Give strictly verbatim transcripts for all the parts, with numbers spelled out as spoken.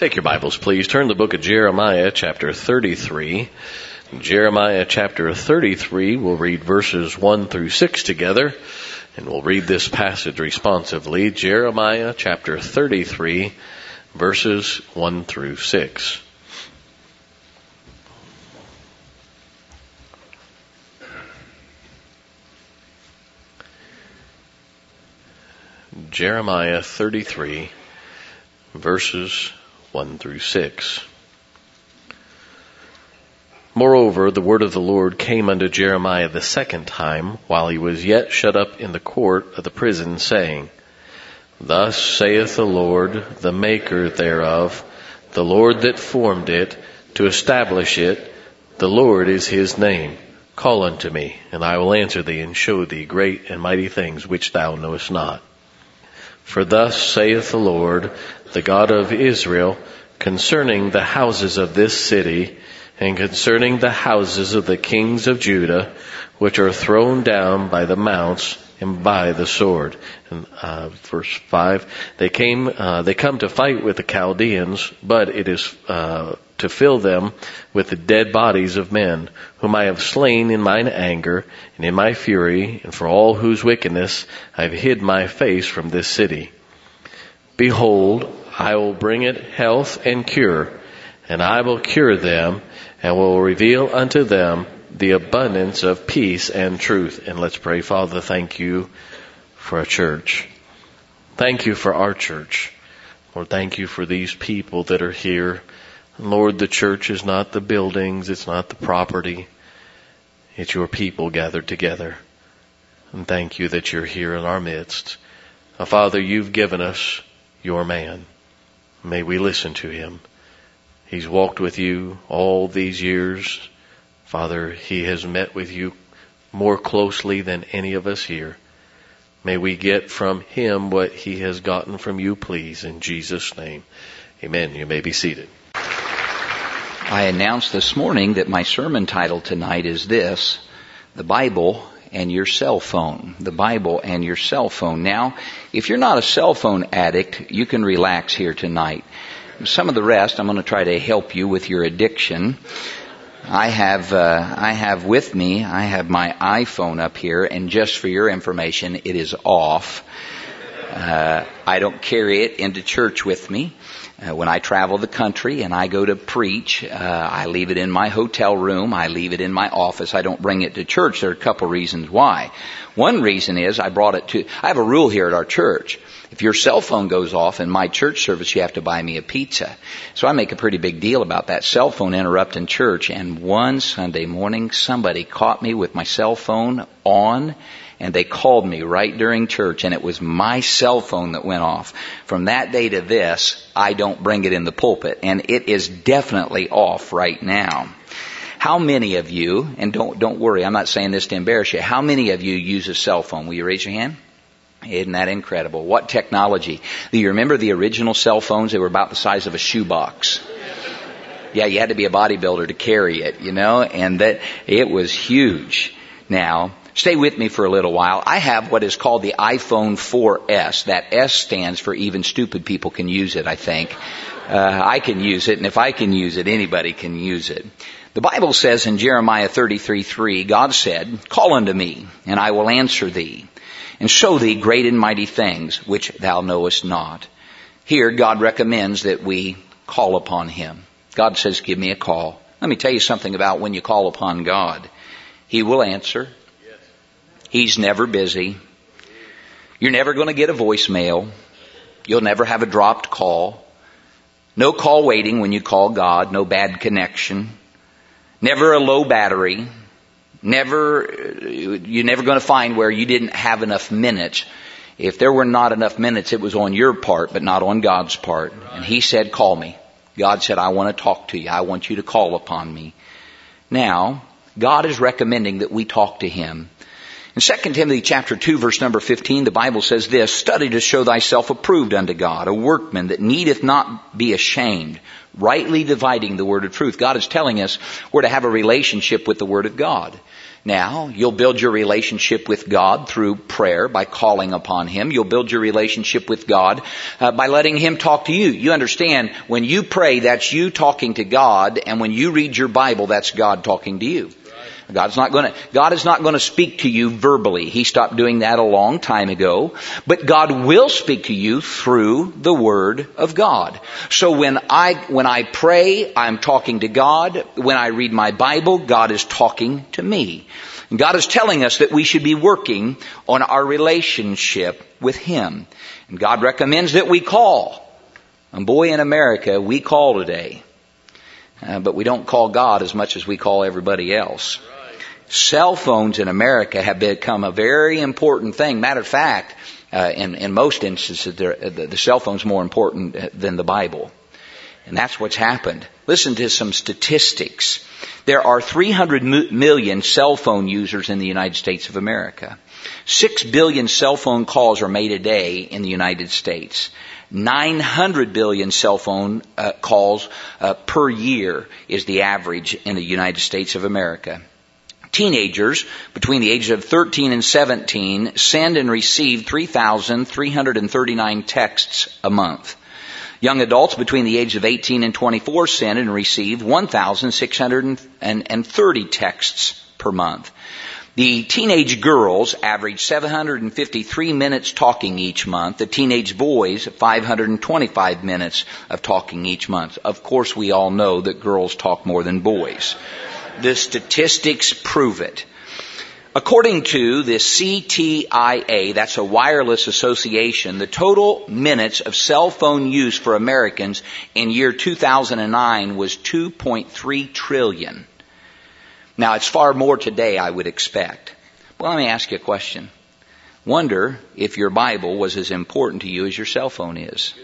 Take your Bibles, please. Turn to the book of Jeremiah, chapter thirty-three. Jeremiah, chapter thirty-three, we'll read verses one through six together, and we'll read this passage responsively. Jeremiah, chapter thirty-three, verses one through six. Jeremiah thirty-three, verses one through six. Moreover, the word of the Lord came unto Jeremiah the second time, while he was yet shut up in the court of the prison, saying, Thus saith the Lord, the maker thereof, the Lord that formed it, to establish it, the Lord is his name. Call unto me, and I will answer thee, and show thee great and mighty things which thou knowest not. For thus saith the Lord, the God of Israel, concerning the houses of this city, and concerning the houses of the kings of Judah, which are thrown down by the mounts and by the sword. And uh, verse five, they came, uh, they come to fight with the Chaldeans, but it is uh, to fill them with the dead bodies of men, whom I have slain in mine anger and in my fury, and for all whose wickedness I have hid my face from this city. Behold, I will bring it health and cure, and I will cure them, and will reveal unto them the abundance of peace and truth. And let's pray. Father, thank you for a church. Thank you for our church. Lord, thank you for these people that are here. Lord, the church is not the buildings, it's not the property. It's your people gathered together. And thank you that you're here in our midst. Now, Father, you've given us your man. May we listen to him. He's walked with you all these years. Father, he has met with you more closely than any of us here. May we get from him what he has gotten from you, please, in Jesus' name. Amen. You may be seated. I announced this morning that my sermon title tonight is this, The Bible and Your Cell Phone. The Bible and Your Cell Phone. Now, if you're not a cell phone addict, you can relax here tonight. Some of the rest, I'm going to try to help you with your addiction. I have, uh, I have with me, I have my iPhone up here, and just for your information, it is off. Uh, I don't carry it into church with me. Uh, when I travel the country and I go to preach, uh, I leave it in my hotel room. I leave it in my office. I don't bring it to church. There are a couple reasons why. One reason is I brought it to, I have a rule here at our church. If your cell phone goes off in my church service, you have to buy me a pizza. So I make a pretty big deal about that cell phone interrupting church. And one Sunday morning, somebody caught me with my cell phone on, and they called me right during church, and it was my cell phone that went off. From that day to this, I don't bring it in the pulpit, and it is definitely off right now. How many of you, and don't don't worry, I'm not saying this to embarrass you, how many of you use a cell phone? Will you raise your hand? Isn't that incredible? What technology? Do you remember the original cell phones? They were about the size of a shoebox. Yeah, you had to be a bodybuilder to carry it, you know, and that it was huge. Now, stay with me for a little while. I have what is called the iPhone four S. That S stands for even stupid people can use it, I think. Uh, I can use it, and if I can use it, anybody can use it. The Bible says in Jeremiah thirty-three three, God said, Call unto me, and I will answer thee, and show thee great and mighty things which thou knowest not. Here, God recommends that we call upon him. God says, give me a call. Let me tell you something about when you call upon God. He will answer. He's never busy. You're never going to get a voicemail. You'll never have a dropped call. No call waiting when you call God. No bad connection. Never a low battery. Never, you're never going to find where you didn't have enough minutes. If there were not enough minutes, it was on your part, but not on God's part. And he said, call me. God said, I want to talk to you. I want you to call upon me. Now, God is recommending that we talk to him. In Second Timothy chapter two, verse number fifteen, the Bible says this, Study to show thyself approved unto God, a workman that needeth not be ashamed, rightly dividing the word of truth. God is telling us we're to have a relationship with the word of God. Now, you'll build your relationship with God through prayer by calling upon Him. You'll build your relationship with God uh, by letting Him talk to you. You understand, when you pray, that's you talking to God, and when you read your Bible, that's God talking to you. God's not going to, God is not going to speak to you verbally. He stopped doing that a long time ago. But God will speak to you through the Word of God. So when I, when I pray, I'm talking to God. When I read my Bible, God is talking to me. And God is telling us that we should be working on our relationship with Him. And God recommends that we call. And boy, in America, we call today. Uh, but we don't call God as much as we call everybody else. Cell phones in America have become a very important thing. Matter of fact, uh, in, in most instances, the, the cell phone's more important than the Bible. And that's what's happened. Listen to some statistics. There are three hundred million cell phone users in the United States of America. Six billion cell phone calls are made a day in the United States. nine hundred billion cell phone uh, calls uh, per year is the average in the United States of America. Teenagers between the ages of thirteen and seventeen send and receive three thousand three hundred thirty-nine texts a month. Young adults between the ages of eighteen and twenty-four send and receive one thousand six hundred thirty texts per month. The teenage girls average seven hundred fifty-three minutes talking each month. The teenage boys, five hundred twenty-five minutes of talking each month. Of course, we all know that girls talk more than boys. The statistics prove it. According to the C T I A, that's a wireless association, the total minutes of cell phone use for Americans in year two thousand nine was two point three trillion. Now, it's far more today, I would expect. Well, let me ask you a question. Wonder if your Bible was as important to you as your cell phone is.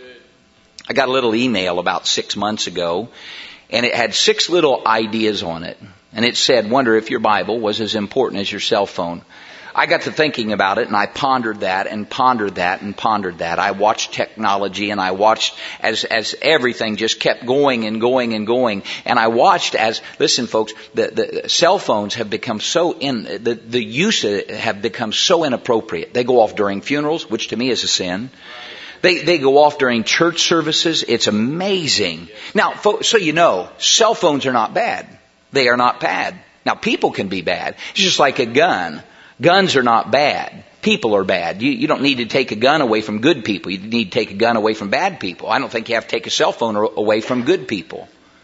I got a little email about six months ago, and it had six little ideas on it. And it said, wonder if your Bible was as important as your cell phone. I got to thinking about it, and I pondered that and pondered that and pondered that. I watched technology, and I watched as as everything just kept going and going and going. And I watched as, listen folks, the, the cell phones have become so in, the, the use of it have become so inappropriate. They go off during funerals, which to me is a sin. They they go off during church services. It's amazing. Now, folks, so you know, cell phones are not bad. They are not bad. Now, people can be bad. It's just like a gun. Guns are not bad. People are bad. You, you don't need to take a gun away from good people. You need to take a gun away from bad people. I don't think you have to take a cell phone away from good people.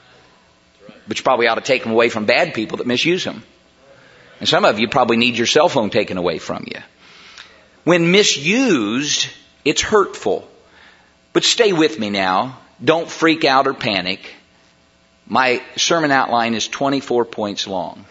But you probably ought to take them away from bad people that misuse them. And some of you probably need your cell phone taken away from you. When misused, it's hurtful. But stay with me now. Don't freak out or panic. My sermon outline is twenty-four points long.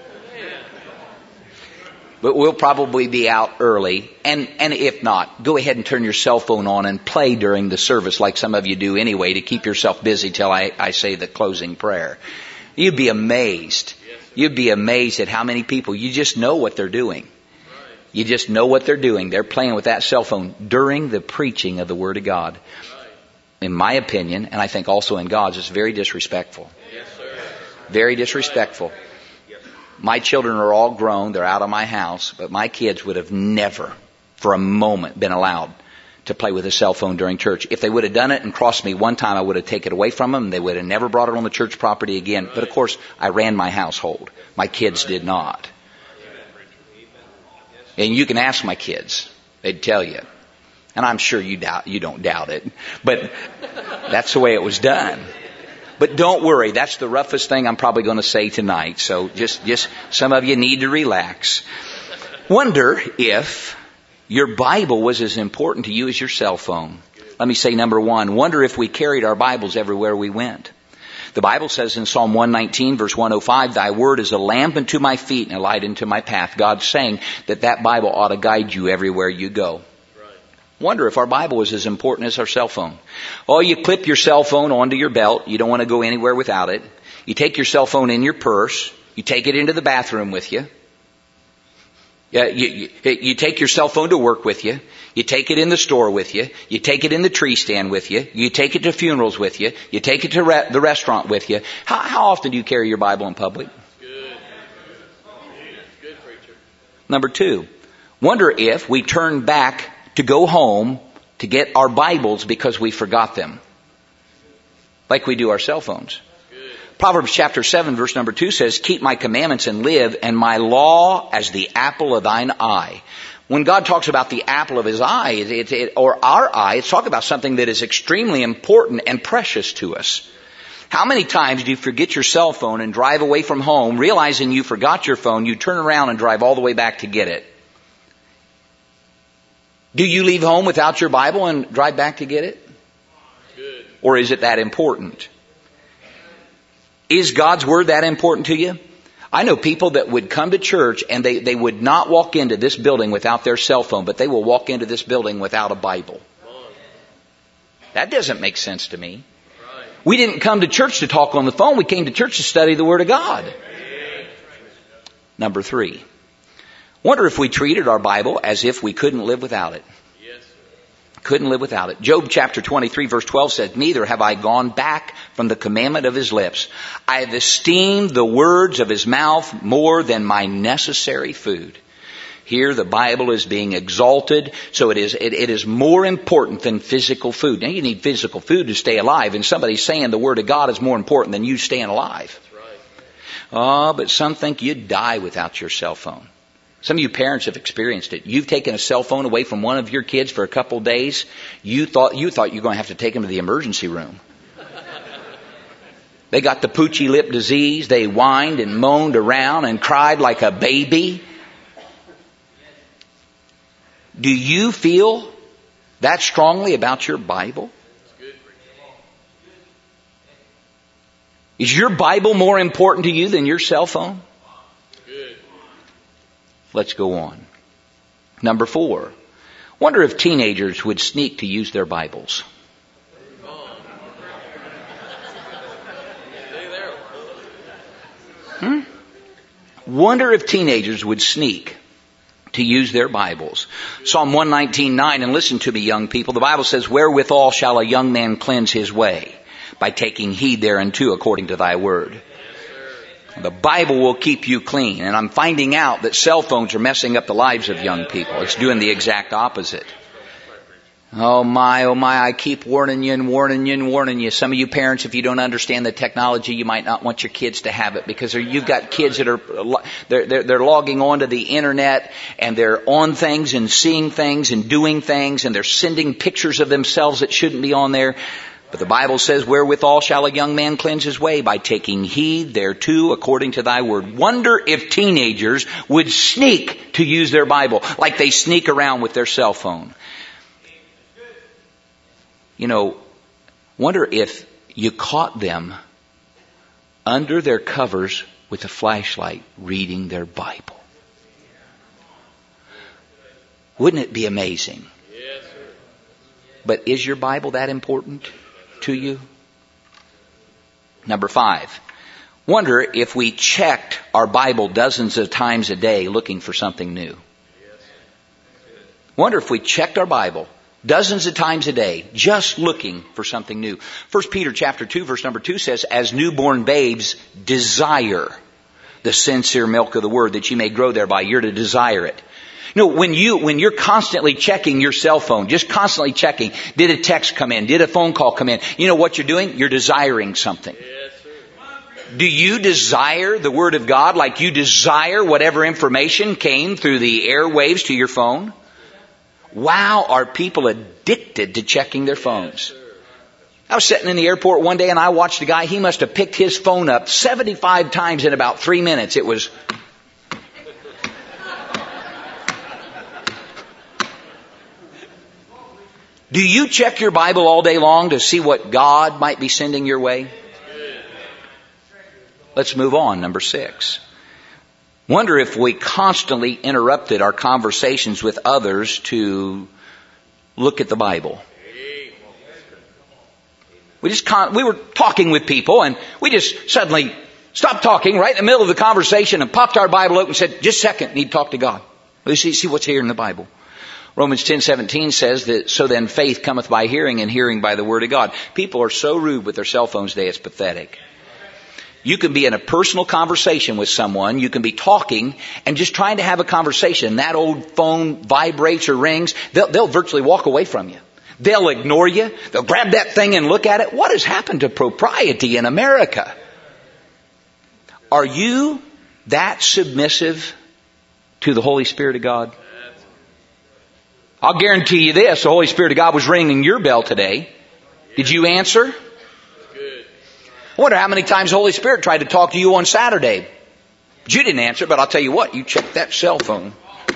But we'll probably be out early. And, and if not, go ahead and turn your cell phone on and play during the service like some of you do anyway to keep yourself busy till I, I say the closing prayer. You'd be amazed. You'd be amazed at how many people, you just know what they're doing. You just know what they're doing. They're playing with that cell phone during the preaching of the Word of God. In my opinion, and I think also in God's, it's very disrespectful. Yes, sir. Very disrespectful. My children are all grown. They're out of my house. But my kids would have never, for a moment, been allowed to play with a cell phone during church. If they would have done it and crossed me one time, I would have taken it away from them. They would have never brought it on the church property again. But of course, I ran my household. My kids did not. And you can ask my kids. They'd tell you. And I'm sure you doubt, you don't doubt it. But that's the way it was done. But don't worry, that's the roughest thing I'm probably going to say tonight. So just, just some of you need to relax. Wonder if your Bible was as important to you as your cell phone. Let me say number one, wonder if we carried our Bibles everywhere we went. The Bible says in Psalm one nineteen, verse one oh five, thy word is a lamp unto my feet and a light unto my path. God's saying that that Bible ought to guide you everywhere you go. Wonder if our Bible is as important as our cell phone. Oh, you clip your cell phone onto your belt. You don't want to go anywhere without it. You take your cell phone in your purse. You take it into the bathroom with you. Yeah, you, you, you take your cell phone to work with you. You take it in the store with you. You take it in the tree stand with you. You take it to funerals with you. You take it to re- the restaurant with you. How, how often do you carry your Bible in public? Number two, wonder if we turn back to go home to get our Bibles because we forgot them. Like we do our cell phones. Proverbs chapter seven verse number two says, keep my commandments and live, and my law as the apple of thine eye. When God talks about the apple of his eye, it, it, it, or our eye, it's talking about something that is extremely important and precious to us. How many times do you forget your cell phone and drive away from home, realizing you forgot your phone, you turn around and drive all the way back to get it? Do you leave home without your Bible and drive back to get it? Good. Or is it that important? Is God's Word that important to you? I know people that would come to church and they, they would not walk into this building without their cell phone, but they will walk into this building without a Bible. That doesn't make sense to me. We didn't come to church to talk on the phone. We came to church to study the Word of God. Number three. Wonder if we treated our Bible as if we couldn't live without it. Couldn't live without it. Job chapter twenty-three verse twelve says, neither have I gone back from the commandment of his lips. I have esteemed the words of his mouth more than my necessary food. Here the Bible is being exalted, so it is, it, it is more important than physical food. Now you need physical food to stay alive, and somebody's saying the Word of God is more important than you staying alive. That's right. Oh, but some think you'd die without your cell phone. Some of you parents have experienced it. You've taken a cell phone away from one of your kids for a couple of days. You thought you thought you were going to have to take them to the emergency room. They got the poochy lip disease. They whined and moaned around and cried like a baby. Do you feel that strongly about your Bible? Is your Bible more important to you than your cell phone? Let's go on. Number four. Wonder if teenagers would sneak to use their Bibles. Hmm? Wonder if teenagers would sneak to use their Bibles. Psalm one nineteen nine, and listen to me, young people. The Bible says, wherewithal shall a young man cleanse his way? By taking heed thereunto according to thy word. The Bible will keep you clean. And I'm finding out that cell phones are messing up the lives of young people. It's doing the exact opposite. Oh my, oh my, I keep warning you and warning you and warning you. Some of you parents, if you don't understand the technology, you might not want your kids to have it, because you've got kids that are, they're, they're, they're logging on to the internet and they're on things and seeing things and doing things, and they're sending pictures of themselves that shouldn't be on there. But the Bible says, wherewithal shall a young man cleanse his way? By taking heed thereto according to thy word. Wonder if teenagers would sneak to use their Bible like they sneak around with their cell phone. You know, wonder if you caught them under their covers with a flashlight reading their Bible. Wouldn't it be amazing? Yes, sir. But is your Bible that important to you? Number five. Wonder if we checked our Bible dozens of times a day looking for something new. Wonder if we checked our Bible dozens of times a day just looking for something new. First Peter chapter two verse number two says, as newborn babes desire the sincere milk of the word, that you may grow thereby. You're to desire it. You know, when you, when you're constantly checking your cell phone, just constantly checking, did a text come in? Did a phone call come in? You know what you're doing? You're desiring something. Yes, sir. Do you desire the Word of God like you desire whatever information came through the airwaves to your phone? Wow, are people addicted to checking their phones? Yes, I was sitting in the airport one day and I watched a guy, he must have picked his phone up seventy-five times in about three minutes. It was... Do you check your Bible all day long to see what God might be sending your way? Let's move on. Number six. Wonder if we constantly interrupted our conversations with others to look at the Bible. We just con- we were talking with people and we just suddenly stopped talking right in the middle of the conversation and popped our Bible open and said, just a second, need to talk to God. Let's see, see what's here in the Bible. Romans ten seventeen says that, so then faith cometh by hearing, and hearing by the word of God. People are so rude with their cell phones today, it's pathetic. You can be in a personal conversation with someone. You can be talking and just trying to have a conversation. That old phone vibrates or rings. They'll, they'll virtually walk away from you. They'll ignore you. They'll grab that thing and look at it. What has happened to propriety in America? Are you that submissive to the Holy Spirit of God? I'll guarantee you this. The Holy Spirit of God was ringing your bell today. Did you answer? I wonder how many times the Holy Spirit tried to talk to you on Saturday. But you didn't answer, but I'll tell you what, you checked that cell phone.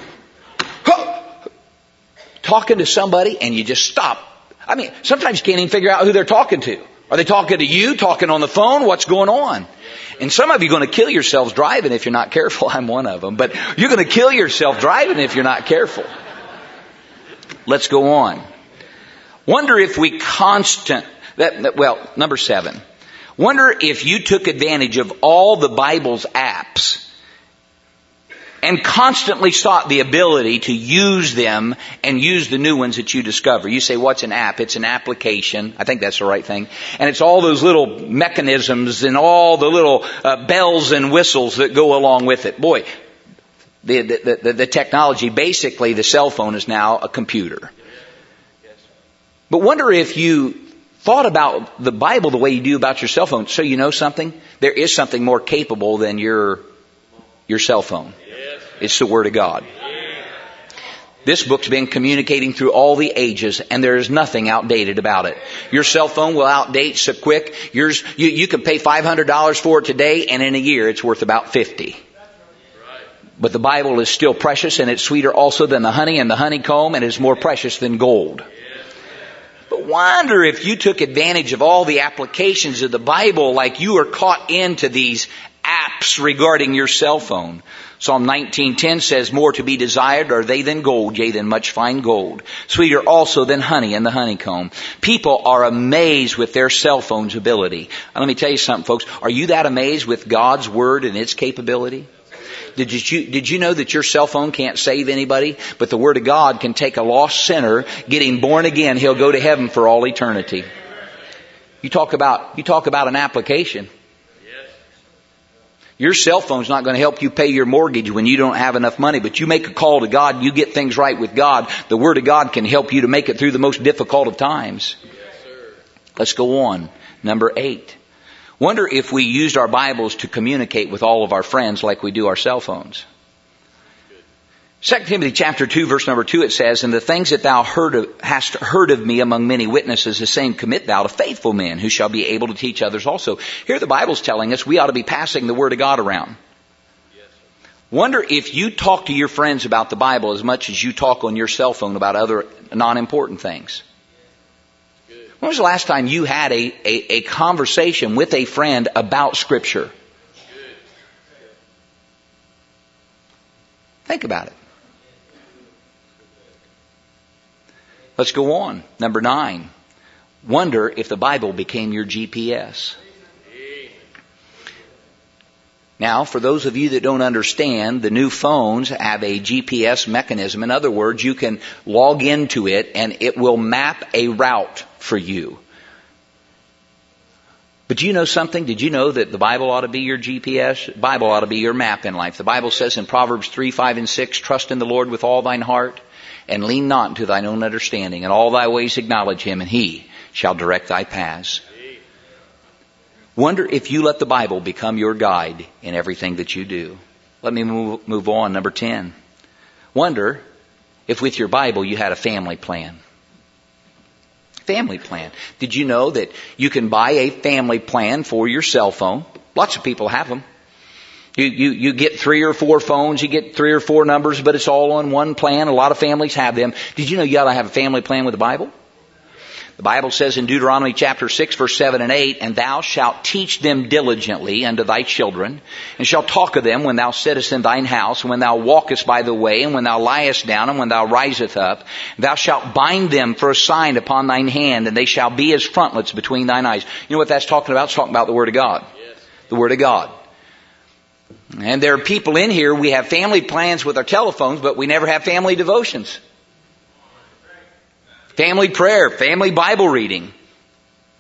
Talking to somebody and you just stop. I mean, sometimes you can't even figure out who they're talking to. Are they talking to you, talking on the phone? What's going on? And some of you are going to kill yourselves driving if you're not careful. I'm one of them. But you're going to kill yourself driving if you're not careful. Let's go on. Wonder if we constant, that, that, well, number seven. Wonder if you took advantage of all the Bible's apps and constantly sought the ability to use them and use the new ones that you discover. You say, what's an app? It's an application. I think that's the right thing. And it's all those little mechanisms and all the little uh, bells and whistles that go along with it. Boy, the, the, the, the technology, basically the cell phone is now a computer. But wonder if you thought about the Bible the way you do about your cell phone. So you know something? There is something more capable than your, your cell phone. It's the Word of God. This book's been communicating through all the ages, and there is nothing outdated about it. Your cell phone will outdate so quick. Yours, you, you can pay five hundred dollars for it today, and in a year it's worth about fifty dollars. But the Bible is still precious, and it's sweeter also than the honey and the honeycomb, and it's more precious than gold. But wonder if you took advantage of all the applications of the Bible like you are caught into these apps regarding your cell phone. Psalm nineteen ten says, more to be desired are they than gold, yea, than much fine gold. Sweeter also than honey and the honeycomb. People are amazed with their cell phone's ability. And let me tell you something, folks. Are you that amazed with God's Word and its capability? Did you, did you know that your cell phone can't save anybody? But the Word of God can take a lost sinner, get him born again. He'll go to heaven for all eternity. You talk about, you talk about an application. Your cell phone's not going to help you pay your mortgage when you don't have enough money, but you make a call to God, you get things right with God. The Word of God can help you to make it through the most difficult of times. Yes, sir. Let's go on. Number eight. Wonder if we used our Bibles to communicate with all of our friends like we do our cell phones. Second Timothy chapter two, verse number two, it says, and the things that thou heard of, hast heard of me among many witnesses, the same commit thou to faithful men who shall be able to teach others also. Here the Bible's telling us we ought to be passing the Word of God around. Yes. Wonder if you talk to your friends about the Bible as much as you talk on your cell phone about other non-important things. Good. When was the last time you had a, a, a conversation with a friend about Scripture? Good. Think about it. Let's go on. Number nine. Wonder if the Bible became your G P S. Now, for those of you that don't understand, the new phones have a G P S mechanism. In other words, you can log into it and it will map a route for you. But do you know something? Did you know that the Bible ought to be your G P S? The Bible ought to be your map in life. The Bible says in Proverbs three, five, and six, trust in the Lord with all thine heart, and lean not into thine own understanding. In all thy ways acknowledge him, and he shall direct thy paths. Wonder if you let the Bible become your guide in everything that you do. Let me move, move on. Number ten. Wonder if with your Bible you had a family plan. Family plan. Did you know that you can buy a family plan for your cell phone? Lots of people have them. You, you, you get three or four phones, you get three or four numbers, but it's all on one plan. A lot of families have them. Did you know you ought to have a family plan with the Bible? The Bible says in Deuteronomy chapter six, verse seven and eight, and thou shalt teach them diligently unto thy children, and shalt talk of them when thou sittest in thine house, and when thou walkest by the way, and when thou liest down, and when thou risest up. Thou shalt bind them for a sign upon thine hand, and they shall be as frontlets between thine eyes. You know what that's talking about? It's talking about the Word of God. Yes. The Word of God. And there are people in here, we have family plans with our telephones, but we never have family devotions. Family prayer, family Bible reading.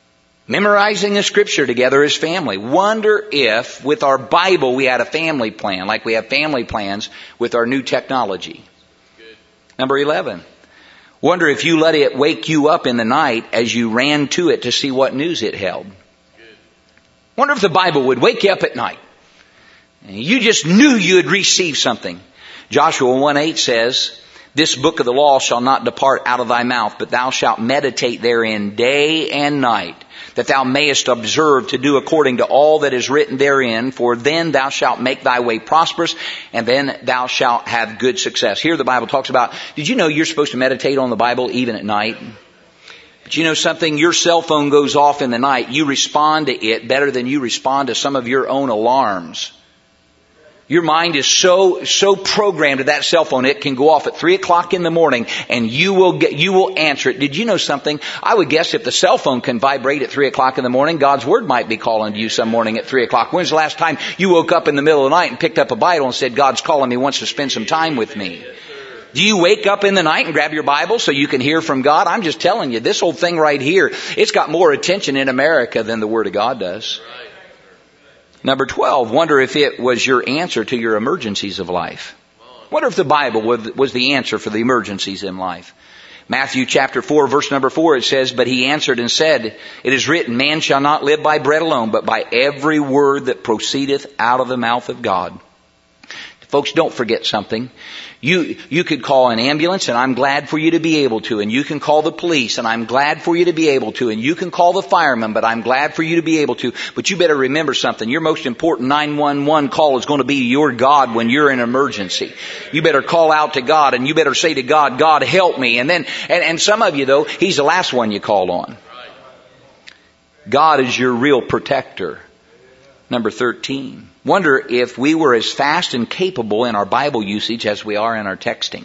Memorizing the Scripture together as family. Wonder if with our Bible we had a family plan, like we have family plans with our new technology. Good. Number eleven. Wonder if you let it wake you up in the night as you ran to it to see what news it held. Good. Wonder if the Bible would wake you up at night. And you just knew you had received something. Joshua one eight says, this book of the law shall not depart out of thy mouth, but thou shalt meditate therein day and night, that thou mayest observe to do according to all that is written therein, for then thou shalt make thy way prosperous, and then thou shalt have good success. Here the Bible talks about, did you know you're supposed to meditate on the Bible even at night? But you know something? Your cell phone goes off in the night. You respond to it better than you respond to some of your own alarms. Your mind is so, so programmed to that cell phone, it can go off at three o'clock in the morning and you will get, you will answer it. Did you know something? I would guess if the cell phone can vibrate at three o'clock in the morning, God's Word might be calling to you some morning at three o'clock. When's the last time you woke up in the middle of the night and picked up a Bible and said, God's calling me, wants to spend some time with me? Do you wake up in the night and grab your Bible so you can hear from God? I'm just telling you, this whole thing right here, it's got more attention in America than the Word of God does. Number twelve, wonder if it was your answer to your emergencies of life. Wonder if the Bible was the answer for the emergencies in life. Matthew chapter four, verse number four, it says, but he answered and said, it is written, man shall not live by bread alone, but by every word that proceedeth out of the mouth of God. Folks, don't forget something. You, you could call an ambulance, and I'm glad for you to be able to. And you can call the police, and I'm glad for you to be able to. And you can call the firemen, but I'm glad for you to be able to. But you better remember something. Your most important nine one one call is going to be your God when you're in an emergency. You better call out to God, and you better say to God, God, help me. And then, and, and some of you, though, He's the last one you call on. God is your real protector. Number thirteen. Wonder if we were as fast and capable in our Bible usage as we are in our texting.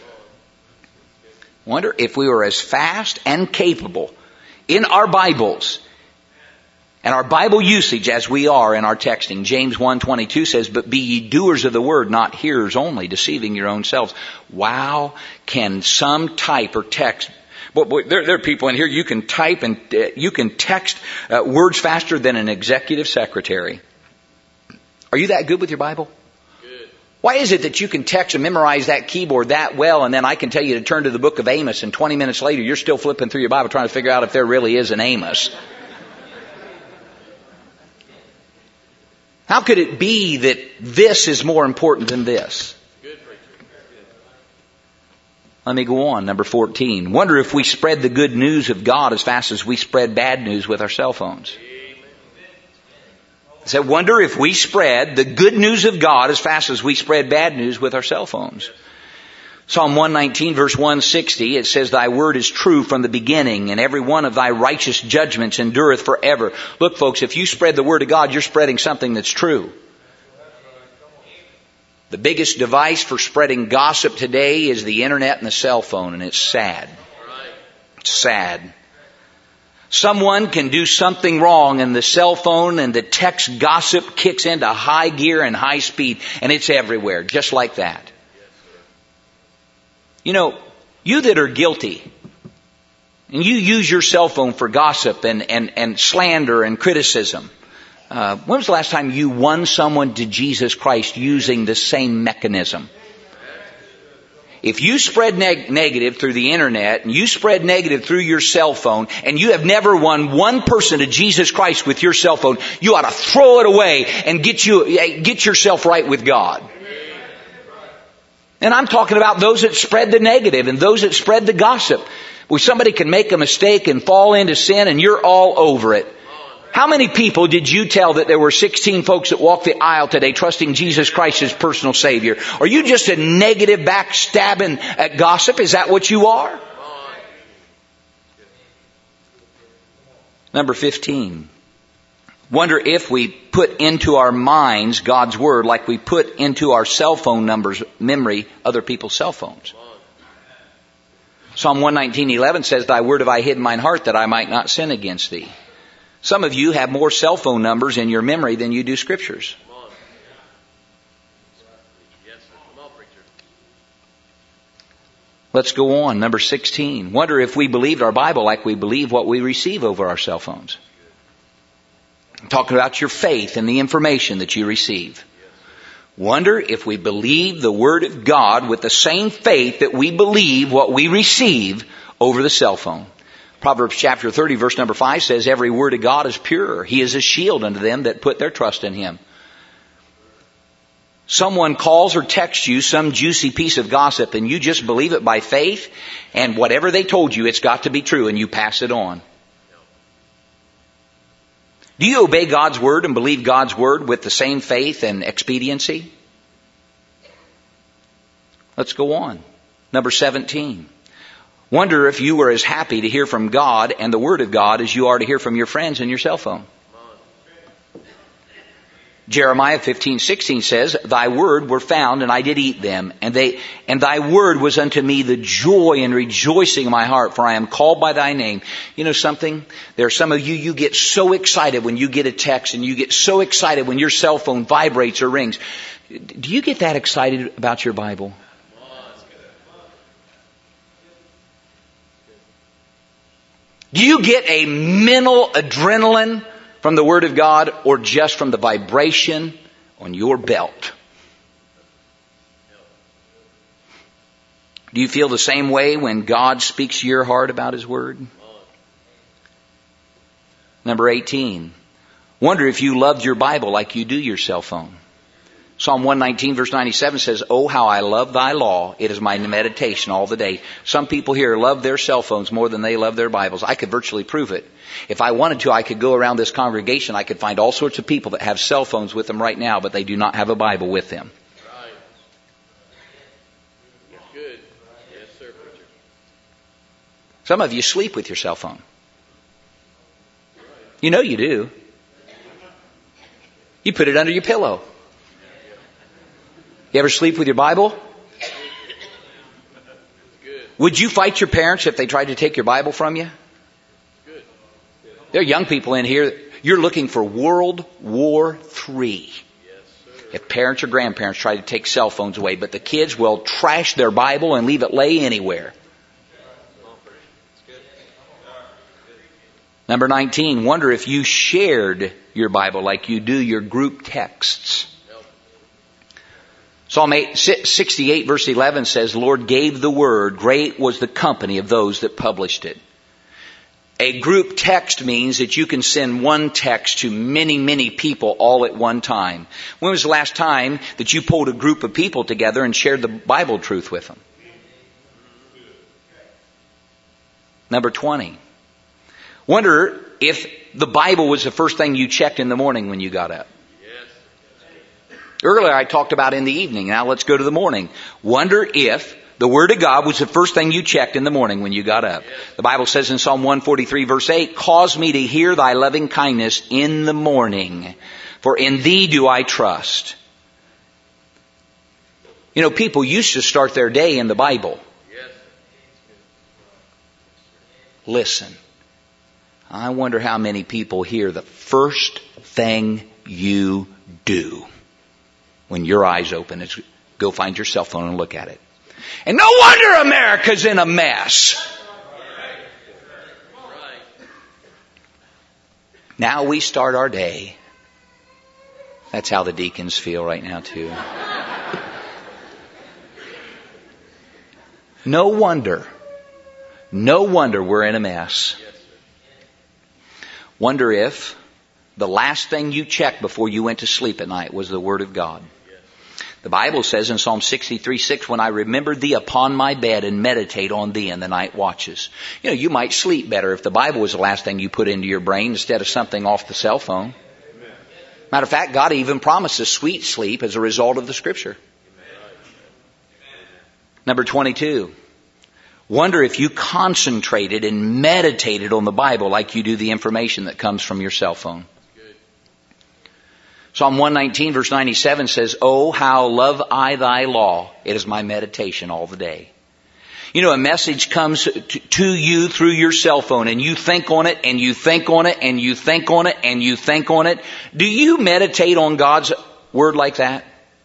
Wonder if we were as fast and capable in our Bibles and our Bible usage as we are in our texting. James one twenty-two says, but be ye doers of the word, not hearers only, deceiving your own selves. Wow, can some type or text... But boy, there, there are people in here, you can type and uh, you can text uh, words faster than an executive secretary. Are you that good with your Bible? Good. Why is it that you can text and memorize that keyboard that well, and then I can tell you to turn to the book of Amos, and twenty minutes later you're still flipping through your Bible trying to figure out if there really is an Amos? How could it be that this is more important than this? Let me go on. Number fourteen. Wonder if we spread the good news of God as fast as we spread bad news with our cell phones. I said, wonder if we spread the good news of God as fast as we spread bad news with our cell phones. Psalm one nineteen verse one sixty, it says, thy word is true from the beginning, and every one of thy righteous judgments endureth forever. Look, folks, if you spread the word of God, you're spreading something that's true. The biggest device for spreading gossip today is the internet and the cell phone, and it's sad. It's sad. Someone can do something wrong, and the cell phone and the text gossip kicks into high gear and high speed, and it's everywhere, just like that. You know, you that are guilty, and you use your cell phone for gossip and, and, and slander and criticism, uh, when was the last time you won someone to Jesus Christ using the same mechanism? If you spread neg- negative through the internet, and you spread negative through your cell phone, and you have never won one person to Jesus Christ with your cell phone, you ought to throw it away and get you get yourself right with God. And I'm talking about those that spread the negative and those that spread the gossip. Where somebody can make a mistake and fall into sin, and you're all over it. How many people did you tell that there were sixteen folks that walked the aisle today trusting Jesus Christ as personal Savior? Are you just a negative backstabbing at gossip? Is that what you are? Number fifteen. Wonder if we put into our minds God's Word like we put into our cell phone numbers, memory, other people's cell phones. Psalm one nineteen eleven says, thy word have I hid in mine heart that I might not sin against thee. Some of you have more cell phone numbers in your memory than you do scriptures. Let's go on. Number sixteen. Wonder if we believed our Bible like we believe what we receive over our cell phones. I'm talking about your faith and the information that you receive. Wonder if we believe the Word of God with the same faith that we believe what we receive over the cell phone. Proverbs chapter thirty verse number five says, every word of God is pure. He is a shield unto them that put their trust in Him. Someone calls or texts you some juicy piece of gossip and you just believe it by faith, and whatever they told you, it's got to be true, and you pass it on. Do you obey God's Word and believe God's Word with the same faith and expediency? Let's go on. Number seventeen. Wonder if you were as happy to hear from God and the Word of God as you are to hear from your friends and your cell phone. Jeremiah fifteen sixteen says, thy word were found, and I did eat them, and they and thy word was unto me the joy and rejoicing of my heart, for I am called by thy name. You know something? There are some of you, you get so excited when you get a text, and you get so excited when your cell phone vibrates or rings. Do you get that excited about your Bible? Do you get a mental adrenaline from the Word of God, or just from the vibration on your belt? Do you feel the same way when God speaks to your heart about His Word? Number eighteen. Wonder if you loved your Bible like you do your cell phone. Psalm one nineteen verse ninety-seven says, oh, how I love thy law. It is my meditation all the day. Some people here love their cell phones more than they love their Bibles. I could virtually prove it. If I wanted to, I could go around this congregation. I could find all sorts of people that have cell phones with them right now, but they do not have a Bible with them. Right. Good. Yes, sir, preacher. Some of you sleep with your cell phone. You know you do. You put it under your pillow. You ever sleep with your Bible? Good. Would you fight your parents if they tried to take your Bible from you? Good. There are young people in here. You're looking for World War Three. Yes, sir. If parents or grandparents try to take cell phones away, but the kids will trash their Bible and leave it lay anywhere. Number nineteen, wonder if you shared your Bible like you do your group texts. Psalm sixty-eight verse eleven says, Lord gave the word, great was the company of those that published it. A group text means that you can send one text to many, many people all at one time. When was the last time that you pulled a group of people together and shared the Bible truth with them? Number twenty. Wonder if the Bible was the first thing you checked in the morning when you got up. Earlier I talked about in the evening. Now let's go to the morning. Wonder if the Word of God was the first thing you checked in the morning when you got up. The Bible says in Psalm one forty-three verse eight, cause me to hear thy loving kindness in the morning, for in thee do I trust. You know, people used to start their day in the Bible. Listen. I wonder how many people hear the first thing you do when your eyes open is go find your cell phone and look at it. And no wonder America's in a mess. Now we start our day. That's how the deacons feel right now too. No wonder. No wonder we're in a mess. Wonder if the last thing you checked before you went to sleep at night was the Word of God. The Bible says in Psalm sixty-three six, when I remember thee upon my bed and meditate on thee in the night watches. You know, you might sleep better if the Bible was the last thing you put into your brain instead of something off the cell phone. Matter of fact, God even promises sweet sleep as a result of the Scripture. Number twenty-two. Wonder if you concentrated and meditated on the Bible like you do the information that comes from your cell phone. Psalm one nineteen verse ninety-seven says, oh, how love I thy law. It is my meditation all the day. You know, a message comes to, to you through your cell phone and you think on it and you think on it and you think on it and you think on it. Do you meditate on God's Word like that?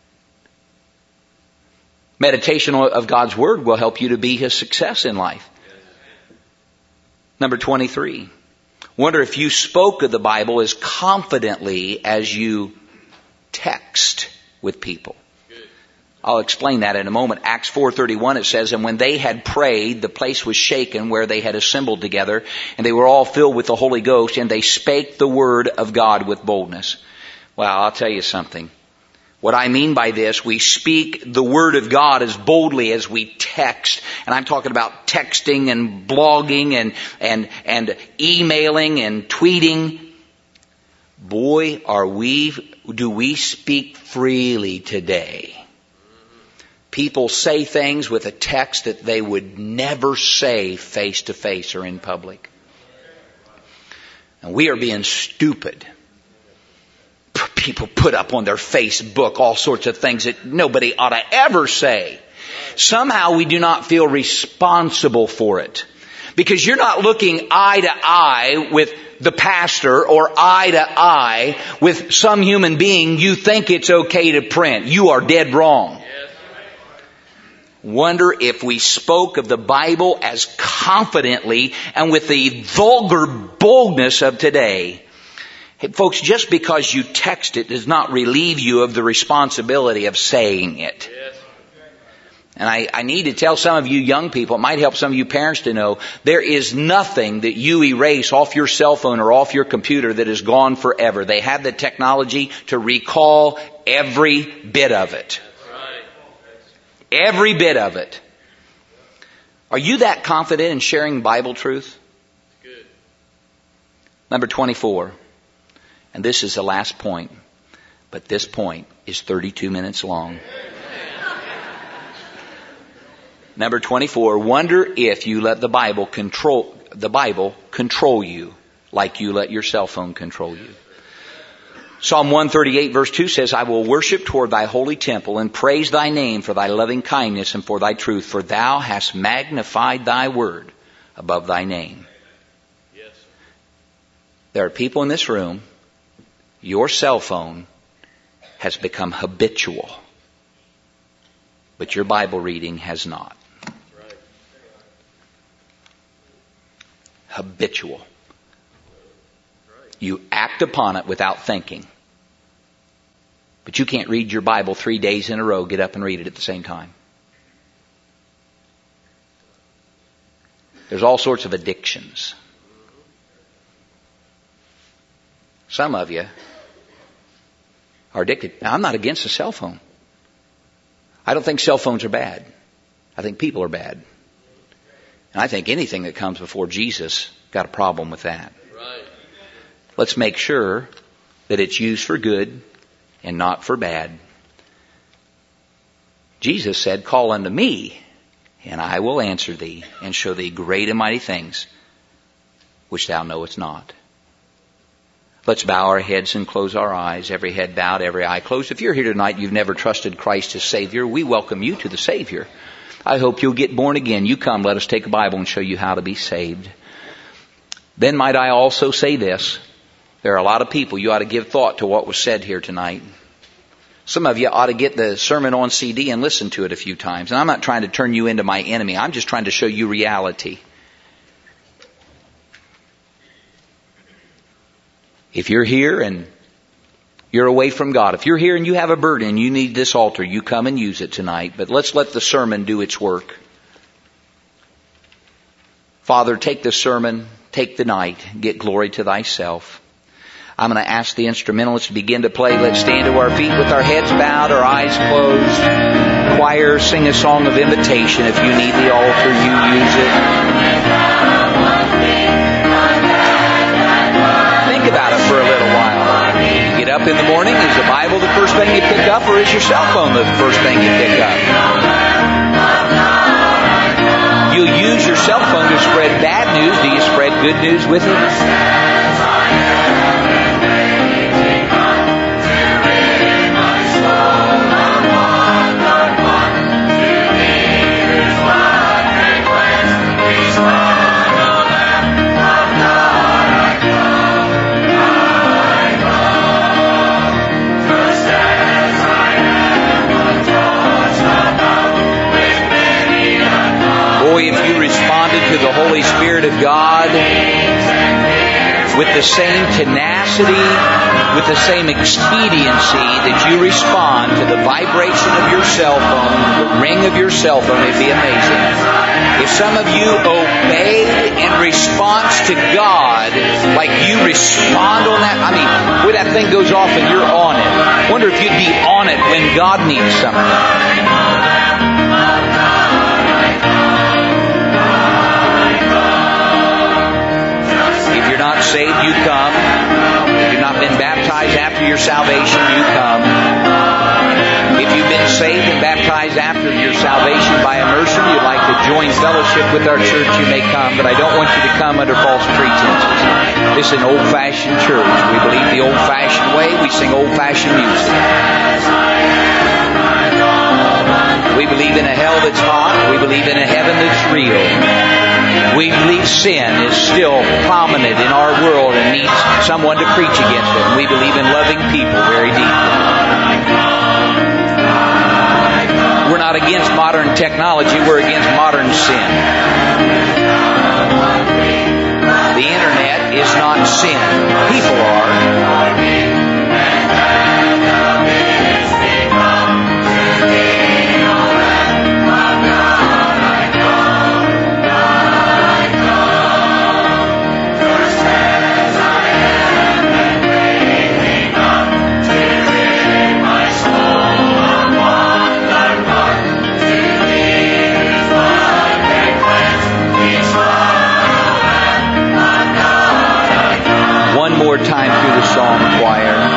Meditation of God's Word will help you to be His success in life. Number twenty-three. Wonder if you spoke of the Bible as confidently as you text with people. I'll explain that in a moment. Acts four thirty-one, it says, and when they had prayed, the place was shaken where they had assembled together, and they were all filled with the Holy Ghost, and they spake the word of God with boldness. Well, I'll tell you something. What I mean by this, we speak the word of God as boldly as we text. And I'm talking about texting and blogging and, and, and emailing and tweeting. Boy, are we, do we speak freely today. People say things with a text that they would never say face to face or in public. And we are being stupid. People put up on their Facebook all sorts of things that nobody ought to ever say. Somehow we do not feel responsible for it. Because you're not looking eye to eye with the pastor or eye to eye with some human being you think it's okay to print. You are dead wrong. Wonder if we spoke of the Bible as confidently and with the vulgar boldness of today. Hey, folks, just because you text it does not relieve you of the responsibility of saying it. Yes. And I, I need to tell some of you young people, it might help some of you parents to know, there is nothing that you erase off your cell phone or off your computer that is gone forever. They have the technology to recall every bit of it. Every bit of it. Are you that confident in sharing Bible truth? Good. Number twenty-four. And this is the last point. But this point is thirty-two minutes long. Number twenty-four. Wonder if you let the Bible control, the Bible control you like you let your cell phone control you. Psalm one thirty-eight verse two says, I will worship toward thy holy temple and praise thy name for thy loving kindness and for thy truth, for thou hast magnified thy word above thy name. Yes. There are people in this room, your cell phone has become habitual, but your Bible reading has not. Right. Habitual. You act upon it without thinking. But you can't read your Bible three days in a row, get up and read it at the same time. There's all sorts of addictions. Some of you are addicted. Now, I'm not against a cell phone. I don't think cell phones are bad. I think people are bad. And I think anything that comes before Jesus got a problem with that. Right. Let's make sure that it's used for good and not for bad. Jesus said, call unto me, and I will answer thee, and show thee great and mighty things, which thou knowest not. Let's bow our heads and close our eyes, every head bowed, every eye closed. If you're here tonight, you've never trusted Christ as Savior, we welcome you to the Savior. I hope you'll get born again. You come, let us take a Bible and show you how to be saved. Then might I also say this. There are a lot of people, you ought to give thought to what was said here tonight. Some of you ought to get the sermon on C D and listen to it a few times. And I'm not trying to turn you into my enemy. I'm just trying to show you reality. If you're here and you're away from God, if you're here and you have a burden and you need this altar, you come and use it tonight. But let's let the sermon do its work. Father, take the sermon, take the night, get glory to thyself. I'm going to ask the instrumentalists to begin to play. Let's stand to our feet with our heads bowed, our eyes closed. Choir, sing a song of invitation. If you need the altar, you use it. Think about it for a little while. You get up in the morning, is the Bible the first thing you pick up, or is your cell phone the first thing you pick up? You'll use your cell phone to spread bad news. Do you spread good news with it? Boy, if you responded to the Holy Spirit of God, with the same tenacity, with the same expediency that you respond to the vibration of your cell phone, the ring of your cell phone. It'd be amazing. If some of you obeyed in response to God, like you respond on that, I mean, where that thing goes off and you're on it. Wonder if you'd be on it when God needs something. If you're not saved, you come. If you've not been baptized after your salvation, you come. If you've been saved and baptized after your salvation by immersion, you'd like to join fellowship with our church, you may come. But I don't want you to come under false pretenses. This is an old-fashioned church. We believe the old-fashioned way. We sing old-fashioned music. We believe in a hell that's hot. We believe in a heaven that's real. We believe sin is still prominent in our world and needs someone to preach against it. And we believe in loving people very deeply. We're not against modern technology. We're against modern sin. The internet is not sin. People are. Time through the song choir.